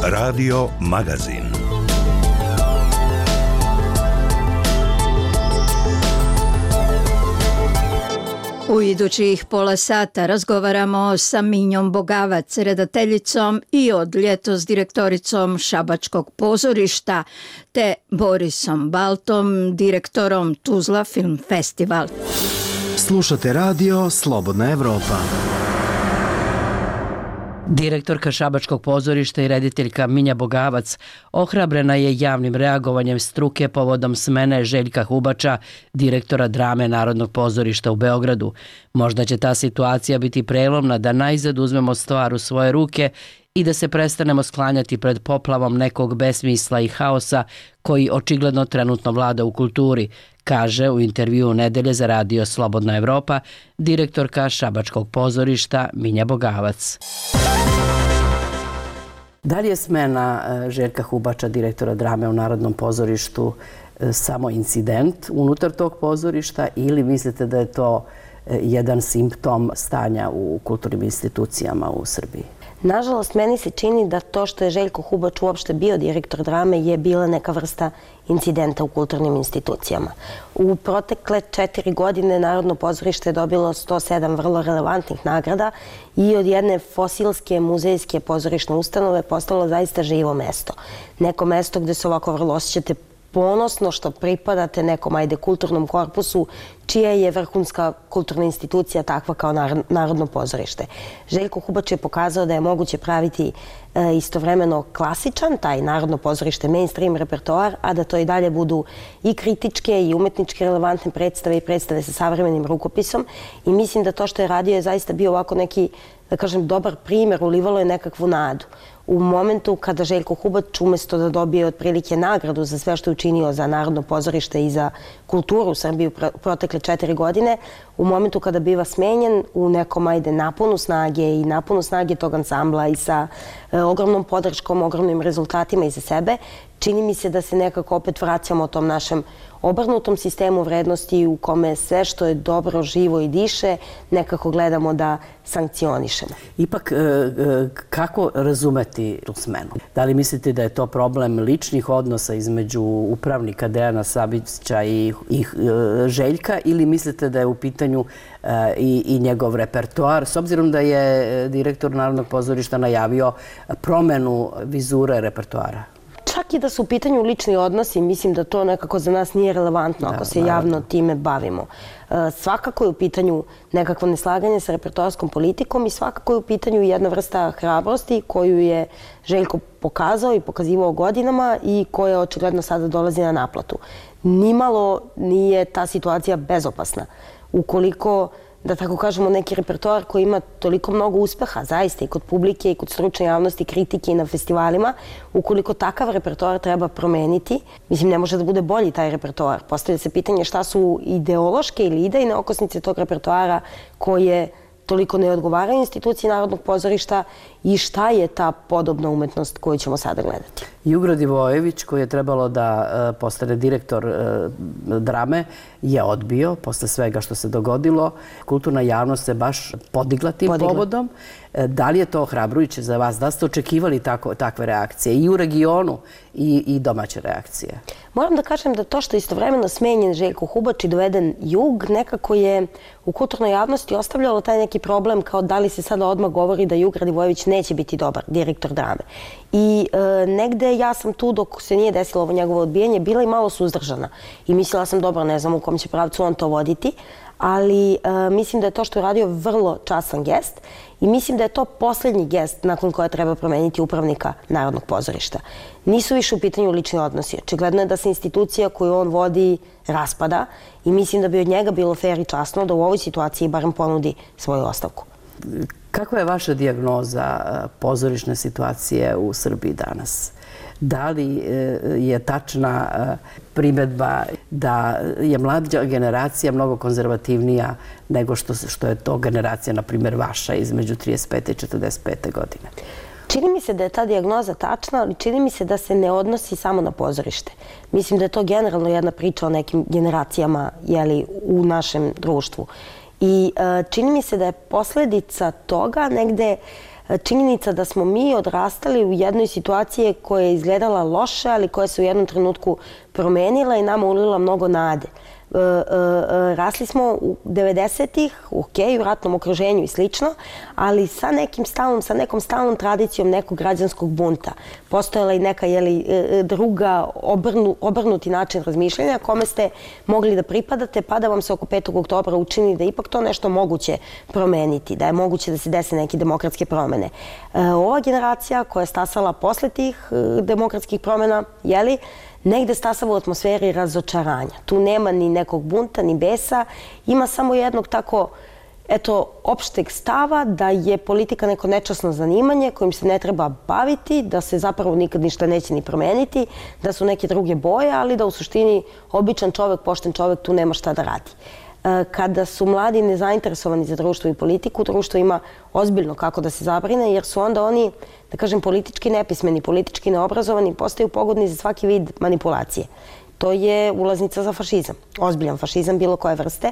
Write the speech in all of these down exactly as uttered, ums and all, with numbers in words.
Radio Magazin. U idućih pola sata razgovaramo sa Minjom Bogavac, redateljicom i od ljetos direktoricom Šabačkog pozorišta, te Borisom Baltom, direktorom Tuzla Film Festival. Slušate radio Slobodna Evropa. Direktorka Šabačkog pozorišta i rediteljka Minja Bogavac ohrabrena je javnim reagovanjem struke povodom smene Željka Hubača, direktora drame Narodnog pozorišta u Beogradu. Možda će ta situacija biti prelomna da najzad uzmemo stvar u svoje ruke i da se prestanemo sklanjati pred poplavom nekog besmisla i haosa koji očigledno trenutno vlada u kulturi, kaže u intervjuu Nedelje za radio Slobodna Evropa direktorka Šabačkog pozorišta Minja Bogavac. Da li je smena Željka Hubača, direktora drame u Narodnom pozorištu, samo incident unutar tog pozorišta ili mislite da je to jedan simptom stanja u kulturnim institucijama u Srbiji? Nažalost, meni se čini da to što je Željko Hubač uopšte bio direktor drame je bila neka vrsta incidenta u kulturnim institucijama. U protekle četiri godine Narodno pozorište je dobilo sto sedam vrlo relevantnih nagrada i od jedne fosilske muzejske pozorišne ustanove postalo zaista živo mesto. Neko mesto gde se ovako vrlo osjećate ponosno što pripadate nekom, ajde, kulturnom korpusu čija je vrhunska kulturna institucija takva kao Narodno pozorište. Željko Hubač je pokazao da je moguće praviti e, istovremeno klasičan, taj Narodno pozorište, mainstream repertoar, a da to i dalje budu i kritičke i umetničke relevantne predstave i predstave sa savremenim rukopisom. I mislim da to što je radio je zaista bio ovako neki, da kažem, dobar primjer, ulivalo je nekakvu nadu. U momentu kada Željko Hubač umjesto da dobije otprilike nagradu za sve što je učinio za Narodno pozorište i za kulturu u Srbiji u protekle četiri godine, u momentu kada biva smenjen u nekom, ajde, naponu snage i naponu snage tog ansambla i sa e, ogromnom podrškom, ogromnim rezultatima iza sebe, čini mi se da se nekako opet vraćamo o tom našem obrnutom sistemu vrednosti u kome sve što je dobro, živo i diše nekako gledamo da sankcionišemo. Ipak, kako razumeti tu smenu? Da li mislite da je to problem ličnih odnosa između upravnika Dejana Savića i, i Željka ili mislite da je u pitanju i, i njegov repertoar, s obzirom da je direktor Narodnog pozorišta najavio promenu vizure repertoara? Čak i da su u pitanju lični odnosi, mislim da to nekako za nas nije relevantno ako se javno time bavimo. Svakako je u pitanju nekakvo neslaganje sa repertoarskom politikom i svakako je u pitanju jedna vrsta hrabrosti koju je Željko pokazao i pokazivao godinama i koja očigledno sada dolazi na naplatu. Nimalo nije ta situacija bezopasna. Ukoliko, da tako kažemo, neki repertoar koji ima toliko mnogo uspeha, zaista i kod publike i kod stručne javnosti, kritike i na festivalima, ukoliko takav repertoar treba promeniti, mislim, ne može da bude bolji taj repertoar. Postavlja se pitanje šta su ideološke ili idejne okosnice tog repertoara koje toliko ne odgovaraju instituciji Narodnog pozorišta i šta je ta podobna umetnost koju ćemo sada gledati. Jugo Divojević, koji je trebalo da postane direktor drame, je odbio posle svega što se dogodilo. Kulturna javnost se baš podigla tim podigla. povodom. Da li je to ohrabrujuće za vas? Da ste očekivali tako, takve reakcije i u regionu i, i domaće reakcije? Moram da kažem da to što je istovremeno smenjen Željko Hubač i doveden Jug nekako je u kulturnoj javnosti ostavljalo taj neki problem kao da li se sada odmah govori da Jug Radivojević neće biti dobar direktor drame. I e, negde ja sam tu dok se nije desilo ovo njegovo odbijanje bila i malo suzdržana. I mislila sam dobro, ne znam u kom će pravcu on to voditi, ali e, mislim da je to što je radio vrlo častan gest i mislim da je to posljednji gest nakon koja treba promeniti upravnika Narodnog pozorišta. Nisu više u pitanju lični odnosi. Očigledno je da se institucija koju on vodi raspada i mislim da bi od njega bilo fer i časno da u ovoj situaciji barem ponudi svoju ostavku. Kakva je vaša dijagnoza pozorišne situacije u Srbiji danas? Da li je tačna primjedba da je mlađa generacija mnogo konzervativnija nego što, što je to generacija, na primjer, vaša između trideset pete i četrdeset pete godine? Čini mi se da je ta dijagnoza tačna, ali čini mi se da se ne odnosi samo na pozorište. Mislim da je to generalno jedna priča o nekim generacijama, jeli, u našem društvu. I čini mi se da je posljedica toga negde činjenica da smo mi odrastali u jednoj situaciji koja je izgledala loše, ali koja se u jednom trenutku promenila i nama ulila mnogo nade. E, e, rasli smo u devedesetih, ok, u ratnom okruženju i slično, ali sa nekim stalnom, sa nekom stalnom tradicijom nekog građanskog bunta. Postojala i neka jeli, druga obrnu, obrnuti način razmišljanja kome ste mogli da pripadate, pa da vam se oko petog oktobra učini da ipak to nešto moguće promeniti, da je moguće da se dese neke demokratske promene. E, ova generacija koja je stasala posle tih demokratskih promena, jeli, negde stasava u atmosferi razočaranja. Tu nema ni nekog bunta, ni besa. Ima samo jednog tako, eto, opšteg stava da je politika neko nečasno zanimanje kojim se ne treba baviti, da se zapravo nikad ništa neće ni promeniti, da su neke druge boje, ali da u suštini običan čovek, pošten čovek tu nema šta da radi. Kada su mladi nezainteresovani za društvo i politiku, društvo ima ozbiljno kako da se zabrine, jer su onda oni, da kažem, politički nepismeni, politički neobrazovani, postaju pogodni za svaki vid manipulacije. To je ulaznica za fašizam, ozbiljan fašizam bilo koje vrste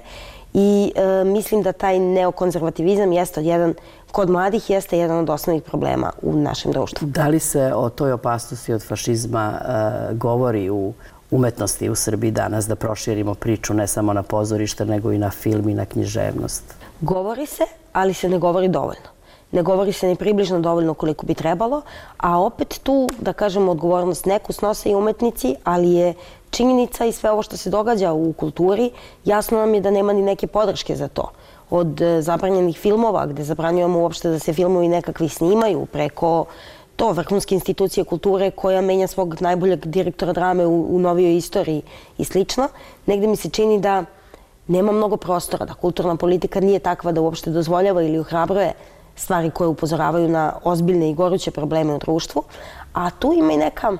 i e, mislim da taj neokonzervativizam jeste jedan, kod mladih jeste jedan od osnovnih problema u našem društvu. Da li se o toj opasnosti od fašizma e, govori u umetnosti u Srbiji danas, da proširimo priču ne samo na pozorište, nego i na film i na književnost? Govori se, ali se ne govori dovoljno. Ne govori se ni približno dovoljno koliko bi trebalo, a opet tu, da kažemo, odgovornost neku snose i umetnici, ali je činjenica i sve ovo što se događa u kulturi, jasno nam je da nema ni neke podrške za to. Od zabranjenih filmova, gde zabranjujemo uopšte da se filmovi nekakvi snimaju, preko to vrhunske institucije kulture koja menja svog najboljeg direktora drame u, u novijoj istoriji i slično. Negde mi se čini da nema mnogo prostora, da kulturna politika nije takva da uopšte dozvoljava ili ohrabruje stvari koje upozoravaju na ozbiljne i goruće probleme u društvu. A tu ima i neka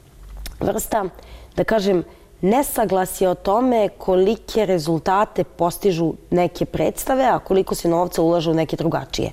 vrsta, da kažem, nesaglasje o tome kolike rezultate postižu neke predstave, a koliko se novca ulaže u neke drugačije.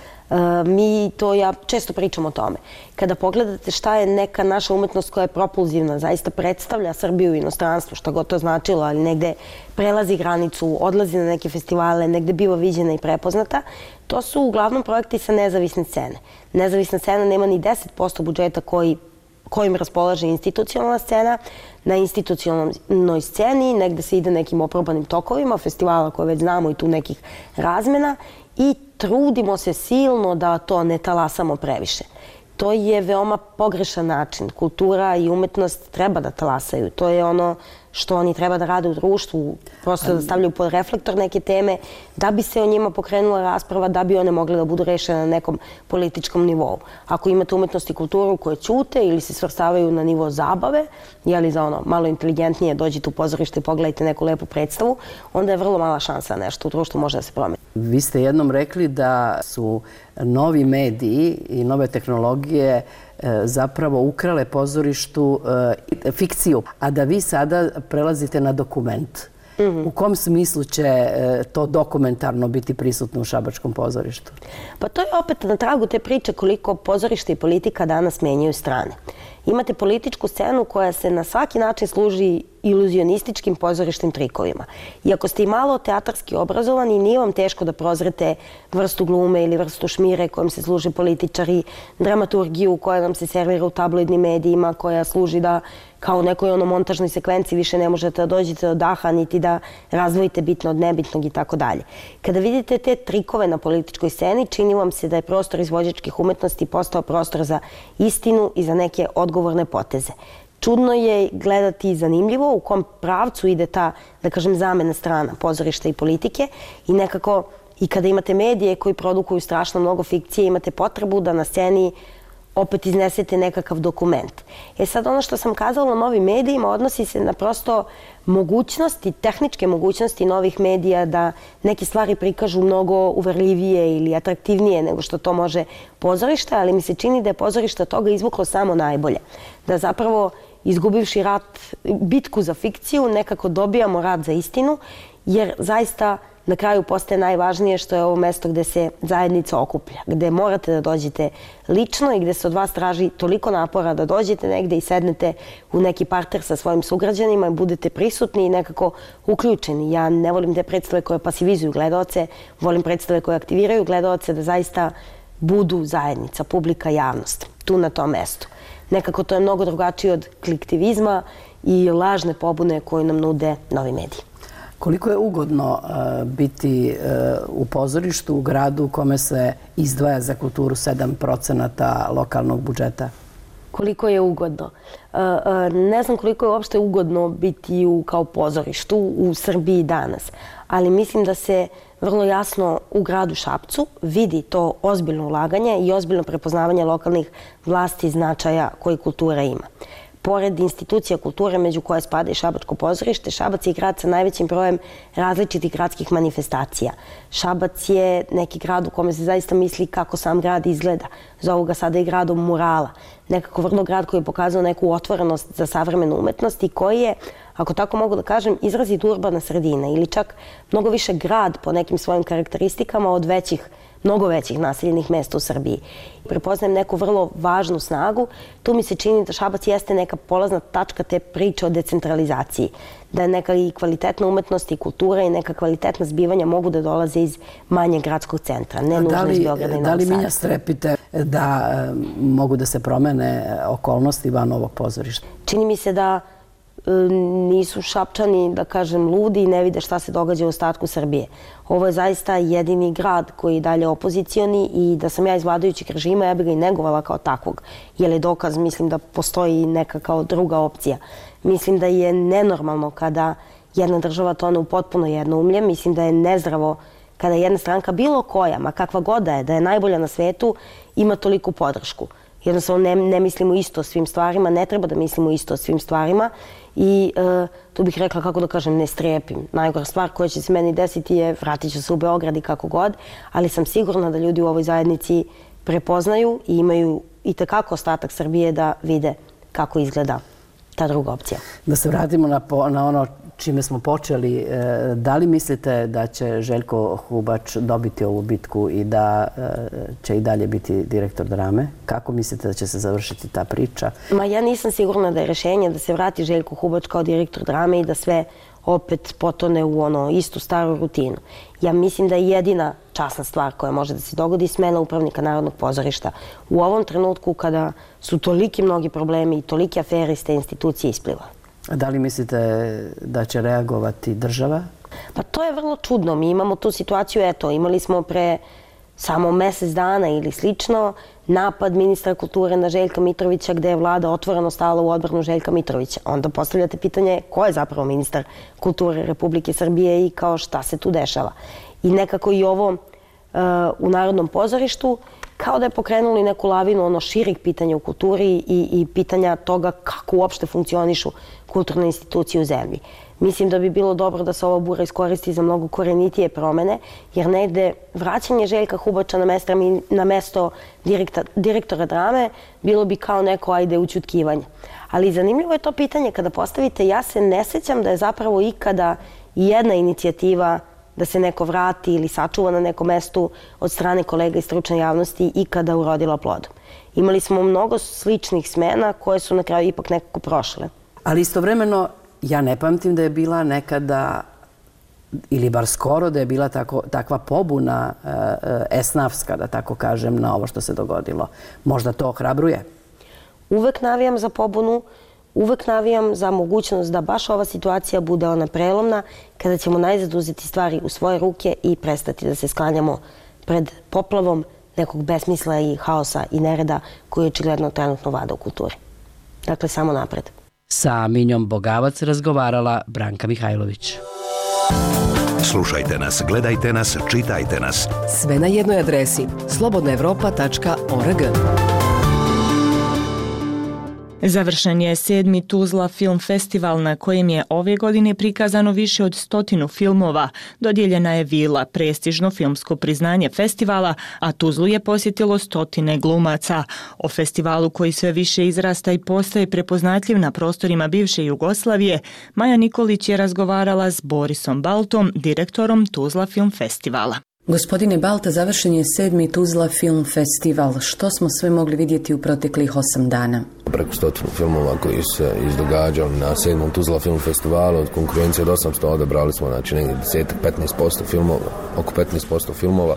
Mi to, ja često pričam o tome. Kada pogledate šta je neka naša umetnost koja je propulzivna, zaista predstavlja Srbiju u inostranstvu, šta god to značilo, ali negde prelazi granicu, odlazi na neke festivale, negde biva viđena i prepoznata, to su uglavnom projekti sa nezavisne scene. Nezavisna scena nema ni deset posto budžeta koji kojim raspolaže institucionalna scena. Na institucionalnoj sceni negde se ide nekim oprobanim tokovima, festivala koje već znamo i tu nekih razmena i trudimo se silno da to ne talasamo previše. To je veoma pogrešan način. Kultura i umetnost treba da talasaju. To je ono što oni treba da rade u društvu, prosto da stavljaju pod reflektor neke teme, da bi se o njima pokrenula rasprava, da bi one mogle da budu rešene na nekom političkom nivou. Ako imate umetnost i kulturu koje ćute ili se svrstavaju na nivo zabave, jeli za ono malo inteligentnije dođite u pozorište i pogledajte neku lepu predstavu, onda je vrlo mala šansa da nešto u društvu može da se promeni. Vi ste jednom rekli da su novi mediji i nove tehnologije zapravo ukrale pozorištu fikciju, a da vi sada prelazite na dokument. U kom smislu će to dokumentarno biti prisutno u šabačkom pozorištu? Pa to je opet na tragu te priče koliko pozorište i politika danas menjaju strane. Imate političku scenu koja se na svaki način služi iluzionističkim pozorišnim trikovima. I ako ste i malo teatarski obrazovani, nije vam teško da prozrete vrstu glume ili vrstu šmire kojom se služe političari, dramaturgiju koja nam se servira u tabloidnim medijima, koja služi da kao u nekoj ono montažnoj sekvenciji više ne možete da dođete do daha, niti da razdvojite bitno od nebitnog i tako dalje. Kada vidite te trikove na političkoj sceni, čini vam se da je prostor izvođačkih umetnosti postao prostor za istinu i za neke odgovorne poteze. Čudno je gledati zanimljivo u kom pravcu ide ta, da kažem, zamena strana pozorišta i politike i nekako i kada imate medije koji produkuju strašno mnogo fikcije, imate potrebu da na sceni opet iznesete nekakav dokument. E sad ono što sam kazala o novim medijima odnosi se na prosto mogućnosti, tehničke mogućnosti novih medija da neke stvari prikažu mnogo uverljivije ili atraktivnije nego što to može pozorište, ali mi se čini da je pozorište toga izvuklo samo najbolje. Da zapravo izgubivši rat, bitku za fikciju, nekako dobijamo rat za istinu, jer zaista na kraju postaje najvažnije što je ovo mesto gde se zajednica okuplja, gde morate da dođete lično i gde se od vas traži toliko napora da dođete negde i sednete u neki parter sa svojim sugrađanima i budete prisutni i nekako uključeni. Ja ne volim te predstave koje pasivizuju gledaoce, volim predstave koje aktiviraju gledaoce da zaista budu zajednica, publika, javnost, tu na tom mestu. Nekako to je mnogo drugačije od kliktivizma i lažne pobune koje nam nude novi mediji. Koliko je ugodno uh, biti uh, u pozorištu u gradu u kome se izdvaja za kulturu sedam procenata lokalnog budžeta? Koliko je ugodno. Uh, uh, ne znam koliko je uopšte ugodno biti u, kao pozorištu u Srbiji danas, ali mislim da se vrlo jasno u gradu Šapcu vidi to ozbiljno ulaganje i ozbiljno prepoznavanje lokalnih vlasti značaja koji kultura ima. Pored institucija kulture, među koje spada i Šabačko pozorište, Šabac je grad sa najvećim brojem različitih gradskih manifestacija. Šabac je neki grad u kome se zaista misli kako sam grad izgleda. Zovu ga sada i gradom murala. Nekako vrlo grad koji je pokazao neku otvorenost za savremenu umetnost i koji je, ako tako mogu da kažem, izrazit urbana sredina ili čak mnogo više grad po nekim svojim karakteristikama od većih, mnogo većih naseljenih mesta u Srbiji. Prepoznajem neku vrlo važnu snagu. Tu mi se čini da Šabac jeste neka polazna tačka te priče o decentralizaciji. Da je neka i kvalitetna umetnost i kultura i neka kvalitetna zbivanja mogu da dolaze iz manjeg gradskog centra, ne nužno iz Beograda i Novog Sada. Da li Minja strepite da e, mogu da se promene okolnosti van ovog pozorišta? Čini mi se da e, nisu Šapčani, da kažem, ludi i ne vide šta se događa u ostatku Srbije. Ovo je zaista jedini grad koji je dalje opozicioni i da sam ja iz vladajućeg režima, ja bih ga i negovala kao takvog. Jer je dokaz, mislim da postoji neka kao druga opcija. Mislim da je nenormalno kada jedna država tone u potpuno jednoumlje. Mislim da je nezdravo kada jedna stranka, bilo koja, ma kakva god da je, da je najbolja na svetu, ima toliku podršku. Jednostavno ne, ne mislimo isto o svim stvarima, ne treba da mislimo isto o svim stvarima i e, tu bih rekla, kako da kažem, ne strepim. Najgora stvar koja će se meni desiti je vratit ću se u Beograd i kako god, ali sam sigurna da ljudi u ovoj zajednici prepoznaju i imaju i tekako ostatak Srbije da vide kako izgleda ta druga opcija. Da se vratimo na, po, na ono čime smo počeli. E, da li mislite da će Željko Hubač dobiti ovu bitku i da e, će i dalje biti direktor drame? Kako mislite da će se završiti ta priča? Ma ja nisam sigurna da je rešenje da se vrati Željko Hubač kao direktor drame i da sve opet potone u ono istu staru rutinu. Ja mislim da je jedina časna stvar koja može da se dogodi smena upravnika Narodnog pozorišta. U ovom trenutku kada su toliki mnogi problemi i tolike afere iz te institucije ispliva. A da li mislite da će reagovati država? Pa to je vrlo čudno. Mi imamo tu situaciju, eto, imali smo pre samo mesec dana ili slično napad ministra kulture na Željka Mitrovića gde je vlada otvoreno stala u odbranu Željka Mitrovića. Onda postavljate pitanje ko je zapravo ministar kulture Republike Srbije i kao šta se tu dešava. I nekako i ovo uh, u Narodnom pozorištu kao da je pokrenuli neku lavinu ono širih pitanja u kulturi i, i pitanja toga kako uopšte funkcionišu kulturne institucije u zemlji. Mislim da bi bilo dobro da se ova bura iskoristi za mnogo korenitije promene, jer negde vraćanje Željka Hubača na mesto, na mesto direkta, direktora drame bilo bi kao neko ajde ućutkivanje. Ali zanimljivo je to pitanje kada postavite, ja se ne sećam da je zapravo ikada jedna inicijativa da se neko vrati ili sačuva na nekom mestu od strane kolega iz stručne javnosti ikada urodila plodom. Imali smo mnogo sličnih smena koje su na kraju ipak nekako prošle. Ali istovremeno ja ne pamtim da je bila nekada, ili bar skoro, da je bila tako, takva pobuna e, esnafska, da tako kažem, na ovo što se dogodilo. Možda to ohrabruje? Uvek navijam za pobunu, uvek navijam za mogućnost da baš ova situacija bude ona prelomna, kada ćemo najzad uzeti stvari u svoje ruke i prestati da se sklanjamo pred poplavom nekog besmisla i haosa i nereda koji očigledno trenutno vlada u kulturi. Dakle, samo napred. Sa Minjom Bogavac razgovarala Branka Mihajlović. Slušajte nas, gledajte nas, čitajte nas. Sve na jednoj adresi slobodna evropa tačka org. Završen je sedmi Tuzla film festival na kojem je ove godine prikazano više od stotinu filmova. Dodijeljena je Vila, prestižno filmsko priznanje festivala, a Tuzlu je posjetilo stotine glumaca. O festivalu koji sve više izrasta i postaje prepoznatljiv na prostorima bivše Jugoslavije, Maja Nikolić je razgovarala s Borisom Baltom, direktorom Tuzla film festivala. Gospodine Balta, završen je sedmi Tuzla film festival. Što smo sve mogli vidjeti u proteklih osam dana? Preko stotinu filmova koji su se izdogađali na sedmom Tuzla film festivalu. Od konkurencije od osamsto odabrali smo znači negdje deset do petnaest posto filmova, oko petnaest posto filmova.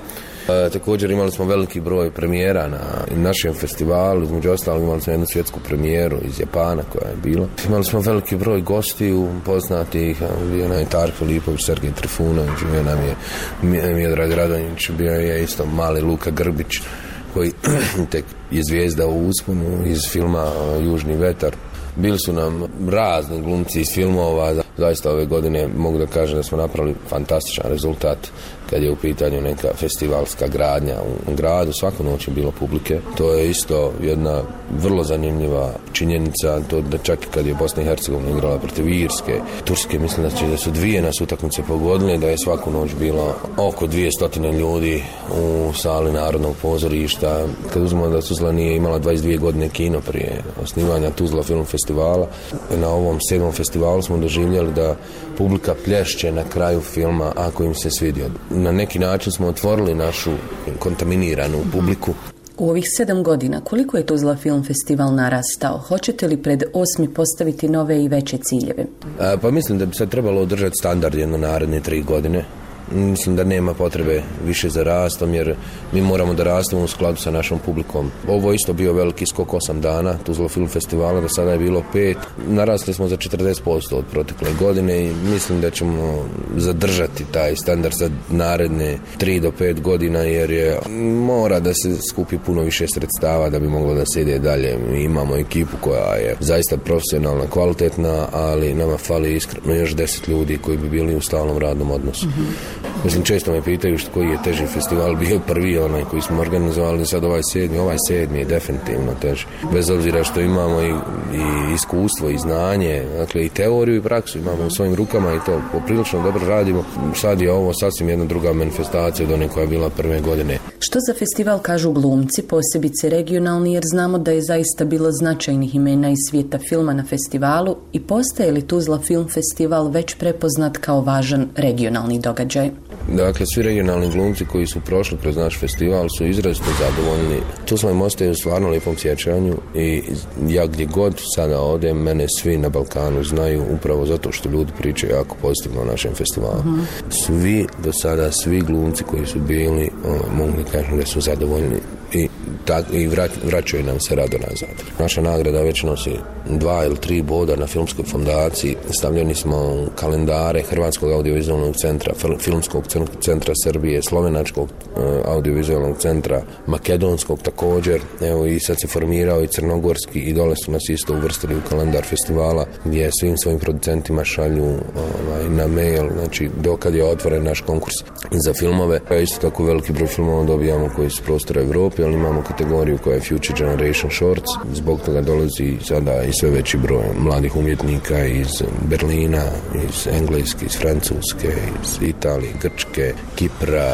E, također imali smo veliki broj premijera na našem festivalu, između ostalog imali smo jednu svjetsku premijeru iz Japana koja je bila. Imali smo veliki broj gostiju, poznatih, bio nam je Tark Filipović, Sergej Trifunović, bio nam je Miodrag Radonjić, bio je isto mali Luka Grbić, koji tek je zvijezda u usponu iz filma Južni vetar. Bili su nam razni glumci iz filmova. Zaista ove godine mogu da kažem da smo napravili fantastičan rezultat kad je u pitanju neka festivalska gradnja u gradu. Svaku noć je bilo publike. To je isto jedna vrlo zanimljiva činjenica. To da čak i kad je Bosna i Hercegovina igrala protiv Irske, Turske, mislim da, će, da su dvije nas utakmice pogodile, da je svaku noć bilo oko dvije stotine ljudi u sali Narodnog pozorišta. Kad uzmemo da Tuzla nije imala dvadeset dvije godine kino prije osnivanja Tuzla film festivala, na ovom sedmom festivalu smo doživjeli da publika plješće na kraju filma ako im se svidio. Na neki način smo otvorili našu kontaminiranu publiku. U ovih sedam godina koliko je Tuzla film festival narastao? Hoćete li pred osmi postaviti nove i veće ciljeve? A, pa mislim da bi sad trebalo održati standard jedno naredne tri godine. Mislim da nema potrebe više za rastom, jer mi moramo da rastemo u skladu sa našom publikom. Ovo je isto bio veliki skok osam dana Tuzla film festivala, da sada je bilo pet. Narasli smo za četrdeset posto od protekle godine i mislim da ćemo zadržati taj standard za naredne tri do pet godina, jer je mora da se skupi puno više sredstava da bi moglo da se ide dalje. Mi imamo ekipu koja je zaista profesionalna, kvalitetna, ali nama fali iskreno još deset ljudi koji bi bili u stalnom radnom odnosu. Mm-hmm. Mislim, često me pitaju što koji je teži festival bio prvi, onaj koji smo organizovali, sad ovaj sedmi, ovaj sedmi je definitivno teži. Bez obzira što imamo i, i iskustvo i znanje, dakle i teoriju i praksu imamo u svojim rukama i to poprilično dobro radimo. Sad je ovo sasvim jedna druga manifestacija od one koja je bila prve godine. Što za festival kažu glumci, posebice regionalni, jer znamo da je zaista bilo značajnih imena iz svijeta filma na festivalu, i postaje li Tuzla film festival već prepoznat kao važan regionalni događaj? Dakle, svi regionalni glumci koji su prošli kroz naš festival su izrazito zadovoljni. Tuzla im ostaje u stvarno lijepom sjećanju i ja gdje god sada odem, mene svi na Balkanu znaju upravo zato što ljudi pričaju jako pozitivno o našem festivalu. Uh-huh. Svi do sada, svi glumci koji su bili, o, mogu da kažem da su zadovoljni i, tak, i vrać, vraćaju nam se rado nazad. Naša nagrada već nosi dva ili tri boda na filmskoj fondaciji. Stavljeni smo u kalendare Hrvatskog audiovizualnog centra, Filmskog centra Srbije, Slovenačkog uh, audiovizualnog centra, Makedonskog također. Evo i sad se formirao i Crnogorski i dole su nas isto uvrstili u kalendar festivala gdje svim svojim producentima šalju ovaj, na mail, znači dokad je otvoren naš konkurs za filmove. A isto tako veliki broj filmova dobijamo koji su prostora Evrope, ali imamo kategoriju koja je Future Generation Shorts. Zbog toga dolazi sada i sve veći broj mladih umjetnika iz Berlina, iz Engleske, iz Francuske, iz Italije, Grčke, Kipra.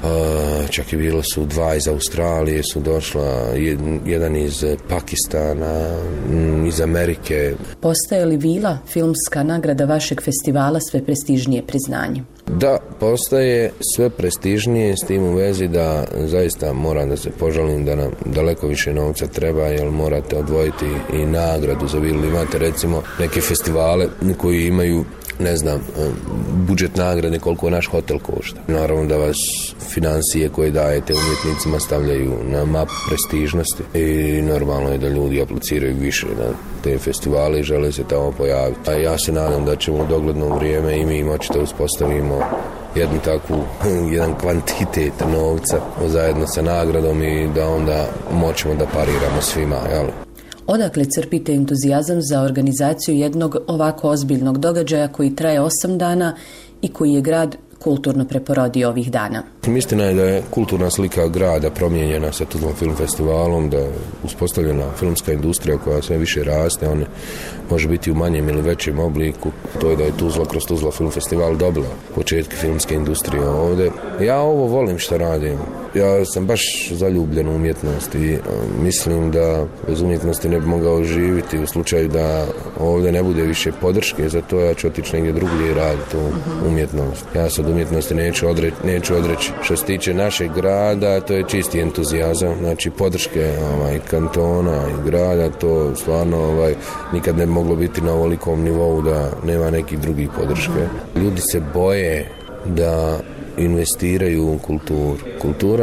Uh, čak i bilo su dva iz Australije, su došla, jed, jedan iz Pakistana, m, iz Amerike. Postaje li Vila, filmska nagrada vašeg festivala, sve prestižnije priznanje? Da, postaje sve prestižnije, s tim u vezi da zaista moram da se požalim da nam daleko više novca treba, jer morate odvojiti i nagradu za Vilu. Imate recimo neke festivale koji imaju, ne znam, budžet nagrade koliko naš hotel košta. Naravno da vas financije koje dajete umjetnicima stavljaju na mapu prestižnosti i normalno je da ljudi apliciraju više na te festivale i žele se tamo pojaviti. A ja se nadam da ćemo u dogledno vrijeme i mi moći da uspostavimo jednu takvu, jedan kvantitet novca zajedno sa nagradom i da onda moćemo da pariramo svima, jel? Odakle crpite entuzijazam za organizaciju jednog ovako ozbiljnog događaja koji traje osam dana i koji je grad kulturno preporodio ovih dana? Istina je da je kulturna slika grada promijenjena sa Tuzla film festivalom, da je uspostavljena filmska industrija koja sve više raste, on može biti u manjem ili većem obliku. To je da je Tuzla kroz Tuzla film festival dobila početke filmske industrije ovdje. Ja ovo volim što radim. Ja sam baš zaljubljen u umjetnost i mislim da bez umjetnosti ne bi mogao živjeti u slučaju da ovdje ne bude više podrške, zato ja ću otići negdje drugdje i raditi u umjetnost. Ja se od umjetnosti neću odreći, neću odreći. Što se tiče našeg grada, to je čisti entuzijazam, znači podrške ovaj, kantona i grada, to stvarno ovaj, nikad ne bi moglo biti na ovolikom nivou da nema nekih drugih podrške. Ljudi se boje da investiraju u kulturu. Kultura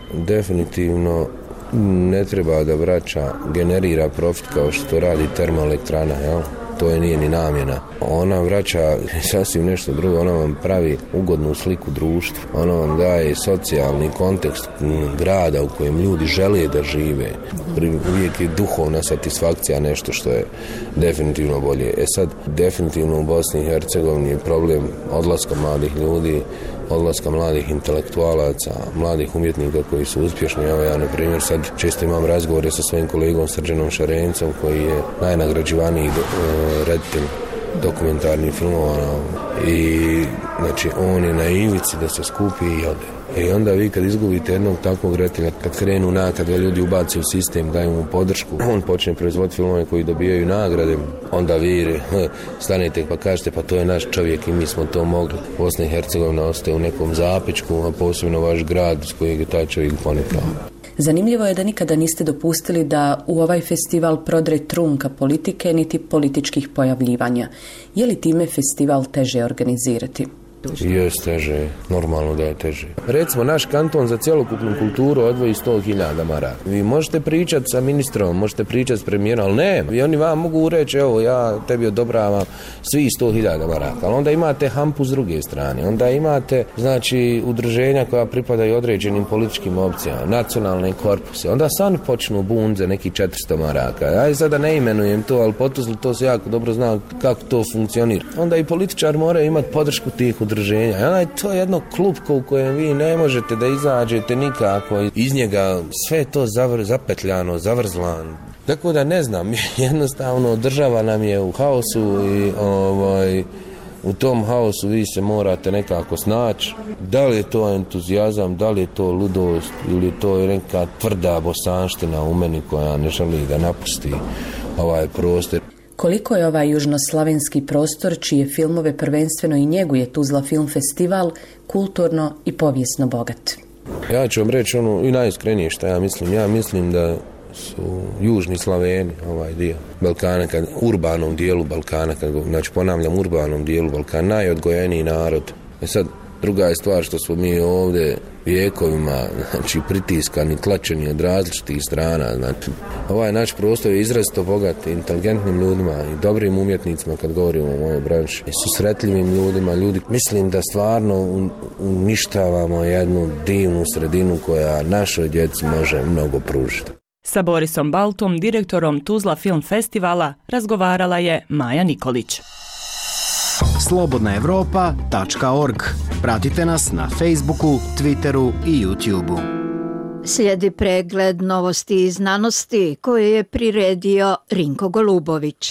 definitivno ne treba da vraća, generira profit kao što radi termoelektrana, jel? To je nije ni namjena. Ona vraća sasvim nešto drugo, ona vam pravi ugodnu sliku društva, ona vam daje socijalni kontekst grada u kojem ljudi žele da žive. Uvijek je duhovna satisfakcija nešto što je definitivno bolje. E sad, definitivno u Bosni i Hercegovini je problem odlaska mladih ljudi, odlaska mladih intelektualaca, mladih umjetnika koji su uspješni. Evo ja, na primjer, sad često imam razgovore sa svojim kolegom Srđanom Šarencom, koji je najnagrađivaniji do, uh, reditelj dokumentarnih filmova. I znači, on je na ivici da se skupi i ode. I onda vi kad izgubite jednog takvog reditelja, kad krenu na, kad ljudi ubaci u sistem, daju mu podršku, on počne proizvoditi filmove koji dobijaju nagrade, onda vi stanete pa kažete pa to je naš čovjek i mi smo to mogli. Bosna i Hercegovina ostaje u nekom zapičku, a posebno vaš grad s kojeg je taj čovjek ponikao. Zanimljivo je da nikada niste dopustili da u ovaj festival prodre trunka politike niti političkih pojavljivanja. Je li time festival teže organizirati? Jes teže, normalno da je teže. Recimo, naš kanton za cjelokupnu kulturu odvoji sto hiljada maraka. Vi možete pričati sa ministrom, možete pričati s premijerom, ali ne, i oni vam mogu reći, evo, ja tebi odobravam svi sto hiljada maraka, ali onda imate hampu s druge strane, onda imate, znači, udruženja koja pripadaju određenim političkim opcijama, nacionalne korpuse, onda sami počnu bunze neki četiristo maraka. Ja sada ne imenujem to, ali potuzli to se jako dobro zna kako to funkcionira. Onda i političar mora imati podršku tih udruženja. I onda je to jedno klupko u kojem vi ne možete da izađete nikako. Iz njega sve to zavr, zapetljano, zavrzlan. Tako da ne znam, jednostavno država nam je u haosu i ovaj, u tom haosu vi se morate nekako snaći. Da li je to entuzijazam, da li je to ludost ili to je neka tvrda bosanština u meni koja ne želi da napusti ovaj prostor. Koliko je ovaj južnoslavenski prostor, čije filmove prvenstveno i njeguje Tuzla film festival, kulturno i povijesno bogat? Ja ću vam reći ono i najiskrenije što ja mislim. Ja mislim da su južni Slaveni, ovaj dio Balkana, kad, urbanom dijelu Balkana, kad, znači ponavljam, urbanom dijelu Balkana, najodgojeniji narod. E sad, druga je stvar što smo mi ovdje vijekovima, znači, pritiskani, tlačeni od različitih strana. Znači, ovaj naš prostor je izrazito bogat inteligentnim ljudima i dobrim umjetnicima, kad govorimo o mojoj branši, i susretljivim ljudima. Ljudi, mislim da stvarno uništavamo jednu divnu sredinu koja našoj djeci može mnogo pružiti. Sa Borisom Baltom, direktorom Tuzla film festivala, razgovarala je Maja Nikolić. slobodna evropa tačka org. Pratite nas na Facebooku, Twitteru i YouTubeu. Slijedi pregled novosti i znanosti koje je priredio Rinko Golubović.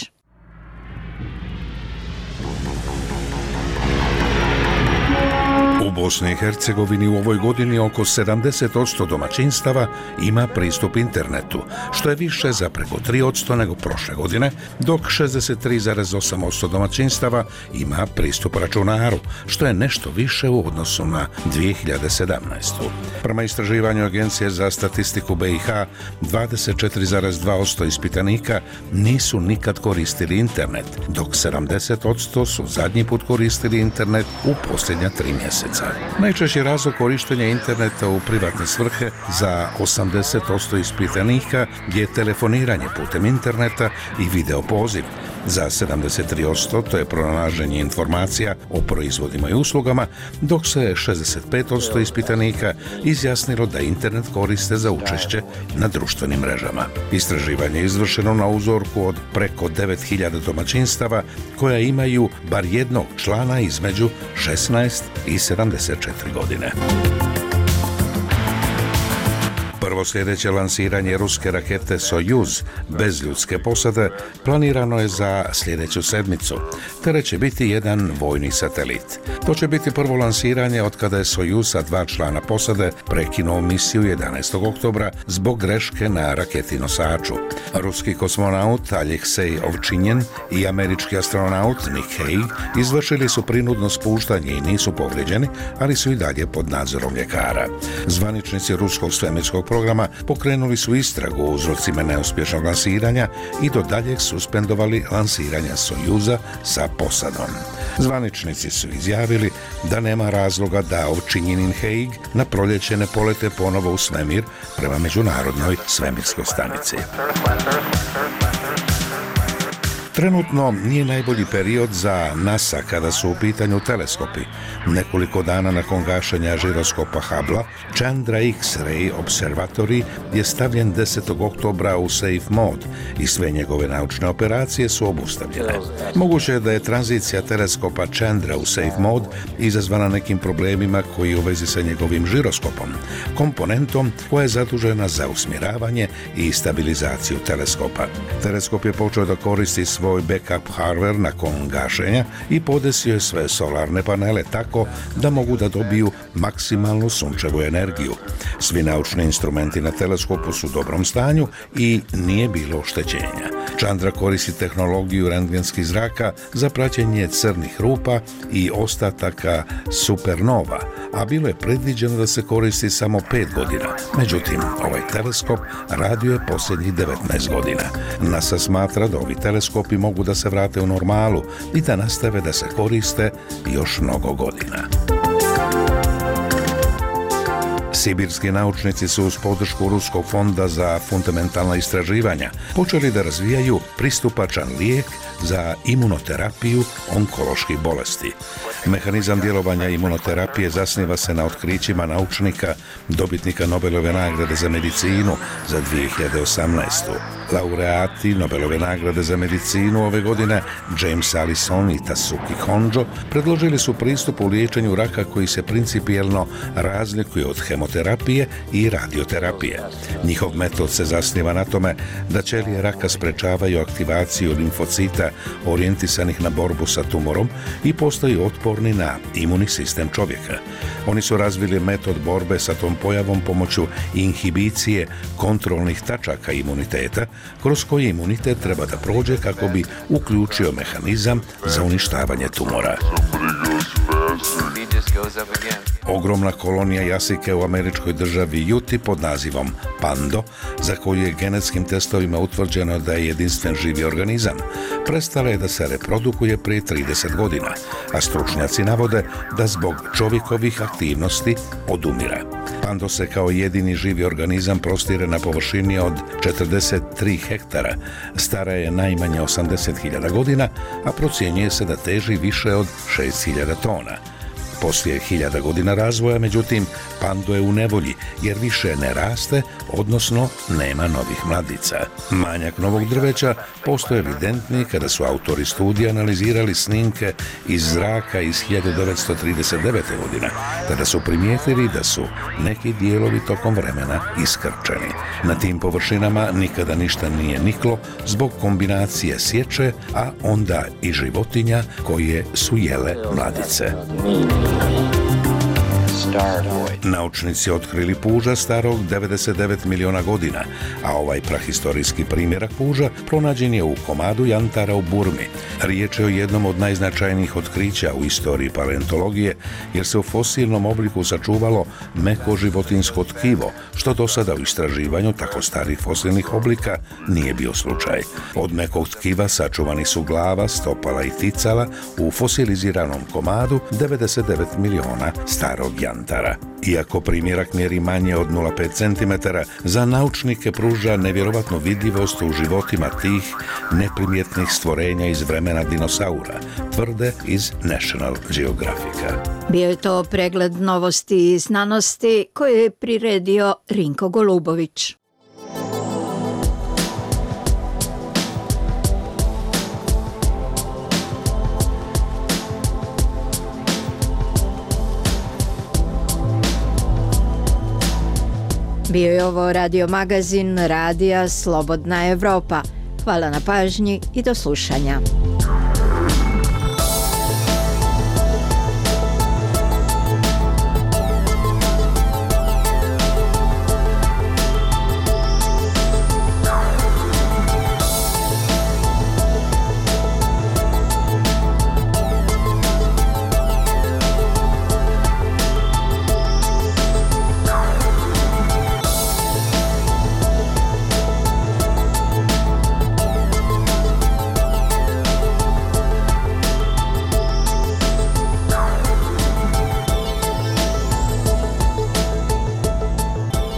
U Bosni i Hercegovini u ovoj godini oko sedamdeset posto domaćinstava ima pristup internetu, što je više za preko tri posto nego prošle godine, dok šezdeset tri zarez osam posto domaćinstava ima pristup računaru, što je nešto više u odnosu na dvije hiljade sedamnaestu. Prema istraživanju Agencije za statistiku B i H, dvadeset četiri zarez dva posto ispitanika nisu nikad koristili internet, dok sedamdeset posto su zadnji put koristili internet u posljednja tri mjeseca. Najčešći razlog korištenja interneta u privatne svrhe za osamdeset posto ispitanika je telefoniranje putem interneta i video poziv. Za sedamdeset tri posto to je pronalaženje informacija o proizvodima i uslugama, dok se šezdeset pet posto ispitanika izjasnilo da internet koriste za učešće na društvenim mrežama. Istraživanje je izvršeno na uzorku od preko devet hiljada domaćinstava koja imaju bar jednog člana između šesnaest i sedamdeset četiri godine. Prvo sljedeće lansiranje ruske rakete Sojuz bez ljudske posade planirano je za sljedeću sedmicu. Tere će biti jedan vojni satelit. To će biti prvo lansiranje od kada je Sojuz sa dva člana posade prekinuo misiju jedanaestog oktobra zbog greške na raketi nosaču. Ruski kosmonaut Aljeksej Ovčinjen i američki astronaut Nick Hague izvršili su prinudno spuštanje i nisu povrijeđeni, ali su i dalje pod nadzorom ljekara. Zvaničnici ruskog svemirskog programa pokrenuli su istragu o uzrocima neuspješnog lansiranja i do daljeg suspendovali lansiranja Sojuza sa posadom. Zvaničnici su izjavili da nema razloga da Ovčinjinin Haig na proljeće ne polete ponovo u svemir prema Međunarodnoj svemirskoj stanici. Trenutno nije najbolji period za NASA kada su u pitanju teleskopi. Nekoliko dana nakon gašenja žiroskopa Hubble, Chandra X-ray Observatory je stavljen desetog oktobra u safe mode i sve njegove naučne operacije su obustavljene. Moguće je da je tranzicija teleskopa Chandra u safe mode izazvana nekim problemima koji u vezi sa njegovim žiroskopom, komponentom koja je zadužena za usmjeravanje i stabilizaciju teleskopa. Teleskop je počeo da koristi svoj svoj backup hardware nakon gašenja i podesio je sve solarne panele tako da mogu da dobiju maksimalnu sunčevu energiju. Svi naučni instrumenti na teleskopu su u dobrom stanju i nije bilo oštećenja. Chandra koristi tehnologiju rentgenskih zraka za praćenje crnih rupa i ostataka supernova, a bilo je predviđeno da se koristi samo pet godina. Međutim, ovaj teleskop radio je posljednjih devetnaest godina. NASA smatra da ovi teleskopi mogu da se vrate u normalu i da nastave da se koriste još mnogo godina. Sibirski naučnici su uz podršku Ruskog fonda za fundamentalna istraživanja počeli da razvijaju pristupačan lijek za imunoterapiju onkoloških bolesti. Mehanizam djelovanja imunoterapije zasniva se na otkrićima naučnika, dobitnika Nobelove nagrade za medicinu za dvije hiljade osamnaestu. Laureati Nobelove nagrade za medicinu ove godine, James Allison i Tasuki Honjo, predložili su pristup u liječenju raka koji se principijelno razlikuje od hemoterapije i radioterapije. Njihov metod se zasniva na tome da ćelije raka sprečavaju aktivaciju limfocita orijentisanih na borbu sa tumorom i postaju otporni na imunni sistem čovjeka. Oni su razvili metod borbe sa tom pojavom pomoću inhibicije kontrolnih tačaka imuniteta, kroz koji imunitet treba da prođe kako bi uključio mehanizam za uništavanje tumora. Ogromna kolonija jasike u američkoj državi Juti pod nazivom Pando, za koju je genetskim testovima utvrđeno da je jedinstven živi organizam, prestala je da se reprodukuje prije trideset godina, a stručnjaci navode da zbog čovjekovih aktivnosti odumira. Pando se kao jedini živi organizam prostire na površini od četrdeset tri hektara, stara je najmanje osamdeset hiljada godina, a procjenjuje se da teži više od šest hiljada tona. Poslije hiljada godina razvoja, međutim, Pando je u nevolji jer više ne raste, odnosno nema novih mladica. Manjak novog drveća postoje evidentni kada su autori studija analizirali snimke iz zraka iz hiljadu devetsto trideset devete. godine, tada su primijetili da su neki dijelovi tokom vremena iskrčeni. Na tim površinama nikada ništa nije niklo zbog kombinacije sječe, a onda i životinja koje su jele mladice. Naučnici otkrili puža starog devedeset devet miliona godina, a ovaj prahistorijski primjerak puža pronađen je u komadu jantara u Burmi. Riječ je o jednom od najznačajnijih otkrića u istoriji paleontologije, jer se u fosilnom obliku sačuvalo meko životinjsko tkivo, što do sada u istraživanju tako starih fosilnih oblika nije bio slučaj. Od mekog tkiva sačuvani su glava, stopala i ticala u fosiliziranom komadu devedeset devet miliona starog jantara. Iako primjerak mjeri manje od nula zarez pet centimetara, za naučnike pruža nevjerovatnu vidljivost u životima tih neprimjetnih stvorenja iz vremena dinosaura, tvrde iz National Geographica. Bio je to pregled novosti i znanosti koje je priredio Rinko Golubović. Bio je ovo radio magazin Radija Slobodna Evropa. Hvala na pažnji i do slušanja.